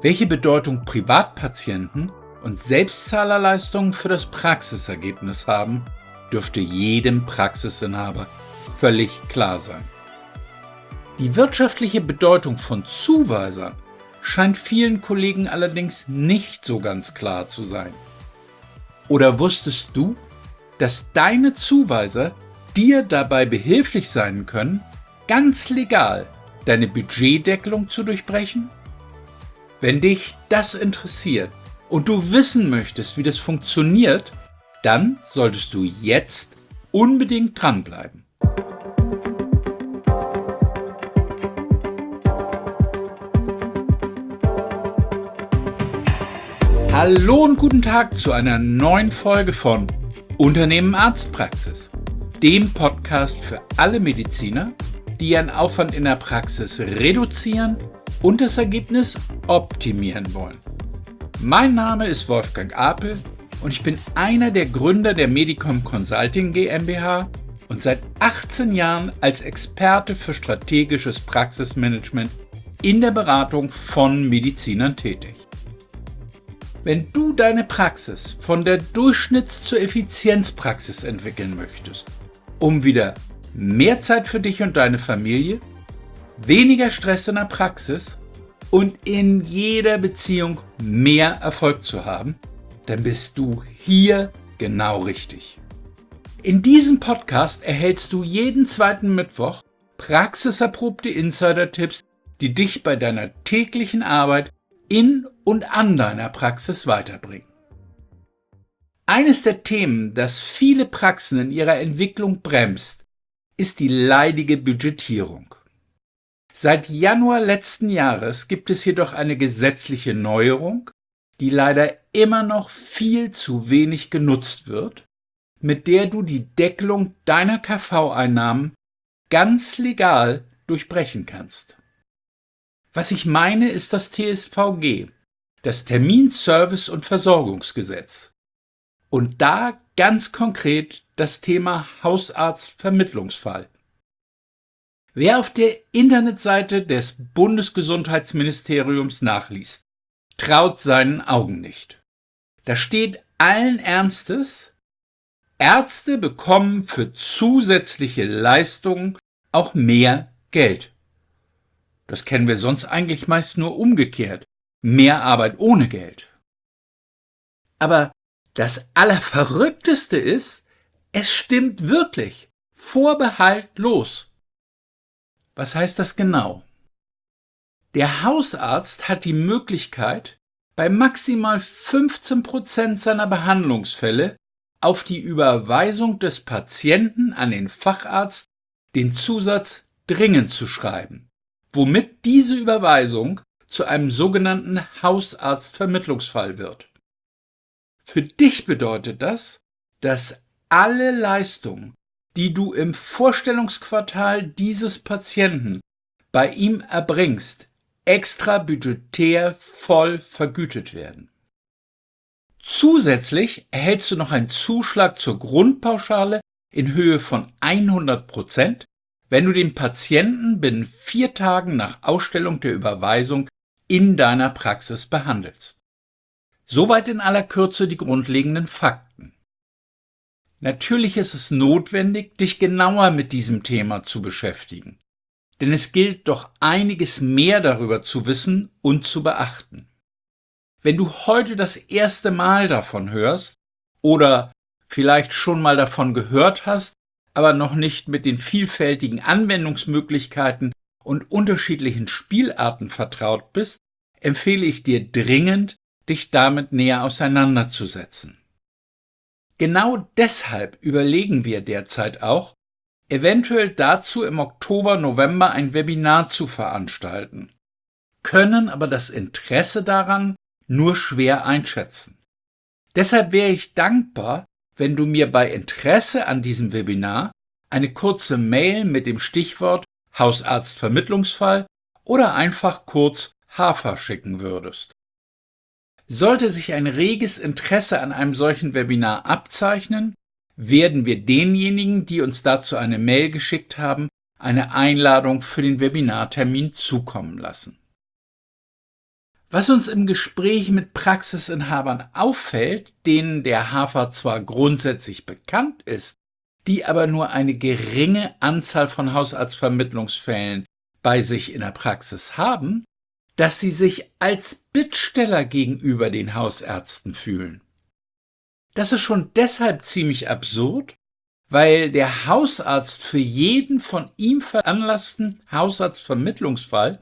Welche Bedeutung Privatpatienten und Selbstzahlerleistungen für das Praxisergebnis haben, dürfte jedem Praxisinhaber völlig klar sein. Die wirtschaftliche Bedeutung von Zuweisern scheint vielen Kollegen allerdings nicht so ganz klar zu sein. Oder wusstest du, dass deine Zuweiser dir dabei behilflich sein können, ganz legal deine Budgetdeckelung zu durchbrechen? Wenn dich das interessiert und du wissen möchtest, wie das funktioniert, dann solltest du jetzt unbedingt dranbleiben. Hallo und guten Tag zu einer neuen Folge von Unternehmen Arztpraxis, dem Podcast für alle Mediziner, die ihren Aufwand in der Praxis reduzieren und das Ergebnis optimieren wollen. Mein Name ist Wolfgang Apel und ich bin einer der Gründer der Medicom Consulting GmbH und seit 18 Jahren als Experte für strategisches Praxismanagement in der Beratung von Medizinern tätig. Wenn du deine Praxis von der Durchschnitts- zur Effizienzpraxis entwickeln möchtest, um wieder mehr Zeit für dich und deine Familie, weniger Stress in der Praxis und in jeder Beziehung mehr Erfolg zu haben, dann bist du hier genau richtig. In diesem Podcast erhältst du jeden zweiten Mittwoch praxiserprobte Insider-Tipps, die dich bei deiner täglichen Arbeit in und an deiner Praxis weiterbringen. Eines der Themen, das viele Praxen in ihrer Entwicklung bremst, ist die leidige Budgetierung. Seit Januar letzten Jahres gibt es jedoch eine gesetzliche Neuerung, die leider immer noch viel zu wenig genutzt wird, mit der du die Deckelung deiner KV-Einnahmen ganz legal durchbrechen kannst. Was ich meine, ist das TSVG, das Termin-, Service- und Versorgungsgesetz. Und da ganz konkret das Thema Hausarztvermittlungsfall. Wer auf der Internetseite des Bundesgesundheitsministeriums nachliest, traut seinen Augen nicht. Da steht allen Ernstes: Ärzte bekommen für zusätzliche Leistungen auch mehr Geld. Das kennen wir sonst eigentlich meist nur umgekehrt: mehr Arbeit ohne Geld. Aber das Allerverrückteste ist, es stimmt wirklich, vorbehaltlos. Was heißt das genau? Der Hausarzt hat die Möglichkeit, bei maximal 15% seiner Behandlungsfälle auf die Überweisung des Patienten an den Facharzt den Zusatz dringend zu schreiben, womit diese Überweisung zu einem sogenannten Hausarztvermittlungsfall wird. Für dich bedeutet das, dass alle Leistungen, die du im Vorstellungsquartal dieses Patienten bei ihm erbringst, extra budgetär voll vergütet werden. Zusätzlich erhältst du noch einen Zuschlag zur Grundpauschale in Höhe von 100%, wenn du den Patienten binnen 4 Tagen nach Ausstellung der Überweisung in deiner Praxis behandelst. Soweit in aller Kürze die grundlegenden Fakten. Natürlich ist es notwendig, dich genauer mit diesem Thema zu beschäftigen, denn es gilt doch einiges mehr darüber zu wissen und zu beachten. Wenn du heute das erste Mal davon hörst oder vielleicht schon mal davon gehört hast, aber noch nicht mit den vielfältigen Anwendungsmöglichkeiten und unterschiedlichen Spielarten vertraut bist, empfehle ich dir dringend, dich damit näher auseinanderzusetzen. Genau deshalb überlegen wir derzeit auch, eventuell dazu im Oktober, November ein Webinar zu veranstalten, können aber das Interesse daran nur schwer einschätzen. Deshalb wäre ich dankbar, wenn du mir bei Interesse an diesem Webinar eine kurze Mail mit dem Stichwort Hausarztvermittlungsfall oder einfach kurz HAFA schicken würdest. Sollte sich ein reges Interesse an einem solchen Webinar abzeichnen, werden wir denjenigen, die uns dazu eine Mail geschickt haben, eine Einladung für den Webinartermin zukommen lassen. Was uns im Gespräch mit Praxisinhabern auffällt, denen der Hafer zwar grundsätzlich bekannt ist, die aber nur eine geringe Anzahl von Hausarztvermittlungsfällen bei sich in der Praxis haben, dass sie sich als Bittsteller gegenüber den Hausärzten fühlen. Das ist schon deshalb ziemlich absurd, weil der Hausarzt für jeden von ihm veranlassten Hausarztvermittlungsfall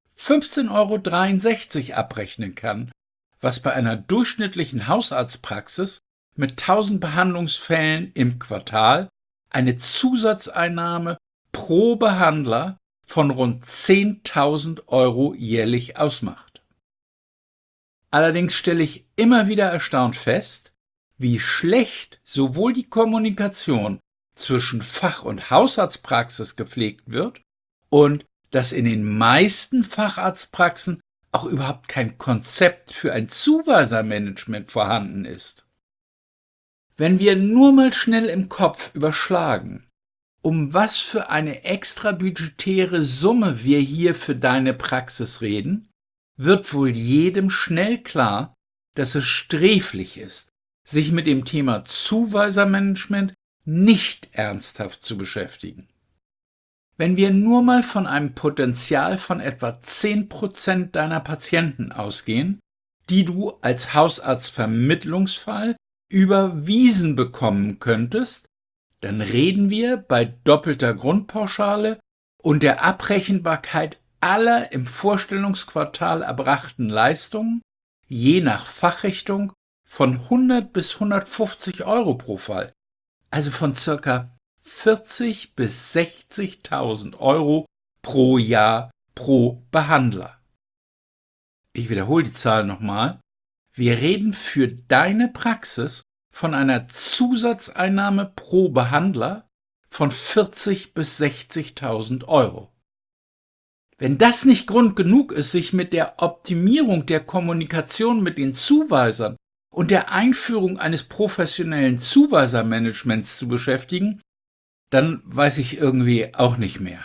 15,63 € abrechnen kann, was bei einer durchschnittlichen Hausarztpraxis mit 1000 Behandlungsfällen im Quartal eine Zusatzeinnahme pro Behandler von rund 10.000 € jährlich ausmacht. Allerdings stelle ich immer wieder erstaunt fest, wie schlecht sowohl die Kommunikation zwischen Fach- und Hausarztpraxis gepflegt wird und dass in den meisten Facharztpraxen auch überhaupt kein Konzept für ein Zuweisermanagement vorhanden ist. Wenn wir nur mal schnell im Kopf überschlagen, um was für eine extrabudgetäre Summe wir hier für deine Praxis reden, wird wohl jedem schnell klar, dass es sträflich ist, sich mit dem Thema Zuweisermanagement nicht ernsthaft zu beschäftigen. Wenn wir nur mal von einem Potenzial von etwa 10% deiner Patienten ausgehen, die du als Hausarztvermittlungsfall überwiesen bekommen könntest, dann reden wir bei doppelter Grundpauschale und der Abrechenbarkeit aller im Vorstellungsquartal erbrachten Leistungen, je nach Fachrichtung, von 100 bis 150 € pro Fall, also von ca. 40.000 bis 60.000 € pro Jahr pro Behandler. Ich wiederhole die Zahl nochmal. Wir reden für deine Praxis von einer Zusatzeinnahme pro Behandler von 40.000 bis 60.000 €. Wenn das nicht Grund genug ist, sich mit der Optimierung der Kommunikation mit den Zuweisern und der Einführung eines professionellen Zuweisermanagements zu beschäftigen, dann weiß ich irgendwie auch nicht mehr.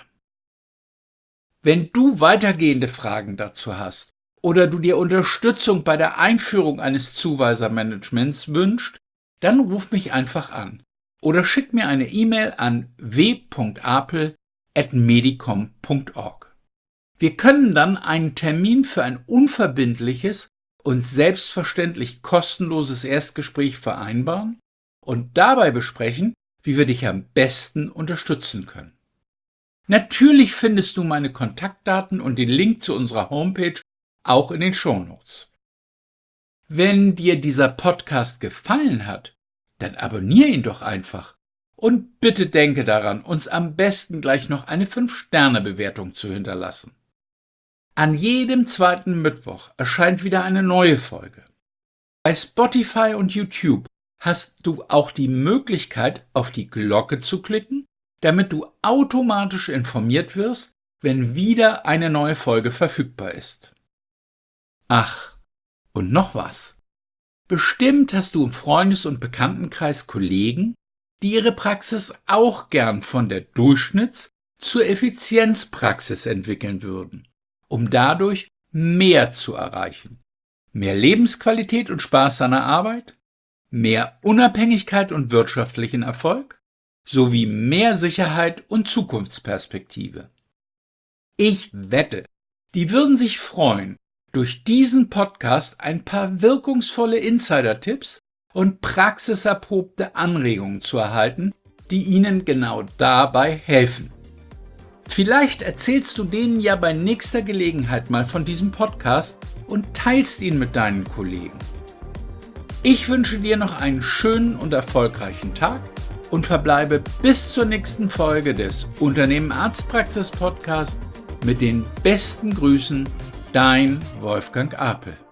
Wenn du weitergehende Fragen dazu hast oder du dir Unterstützung bei der Einführung eines Zuweisermanagements wünschst, dann ruf mich einfach an oder schick mir eine E-Mail an w.apel@medicom.org. Wir können dann einen Termin für ein unverbindliches und selbstverständlich kostenloses Erstgespräch vereinbaren und dabei besprechen, wie wir dich am besten unterstützen können. Natürlich findest du meine Kontaktdaten und den Link zu unserer Homepage auch in den Shownotes. Wenn dir dieser Podcast gefallen hat, dann abonniere ihn doch einfach und bitte denke daran, uns am besten gleich noch eine 5-Sterne-Bewertung zu hinterlassen. An jedem zweiten Mittwoch erscheint wieder eine neue Folge. Bei Spotify und YouTube hast du auch die Möglichkeit, auf die Glocke zu klicken, damit du automatisch informiert wirst, wenn wieder eine neue Folge verfügbar ist. Ach, und noch was. Bestimmt hast du im Freundes- und Bekanntenkreis Kollegen, die ihre Praxis auch gern von der Durchschnitts- zur Effizienzpraxis entwickeln würden, um dadurch mehr zu erreichen. Mehr Lebensqualität und Spaß an der Arbeit, mehr Unabhängigkeit und wirtschaftlichen Erfolg sowie mehr Sicherheit und Zukunftsperspektive. Ich wette, die würden sich freuen, durch diesen Podcast ein paar wirkungsvolle Insider-Tipps und praxiserprobte Anregungen zu erhalten, die ihnen genau dabei helfen. Vielleicht erzählst du denen ja bei nächster Gelegenheit mal von diesem Podcast und teilst ihn mit deinen Kollegen. Ich wünsche dir noch einen schönen und erfolgreichen Tag und verbleibe bis zur nächsten Folge des Unternehmen Arztpraxis Podcast mit den besten Grüßen, dein Wolfgang Apel.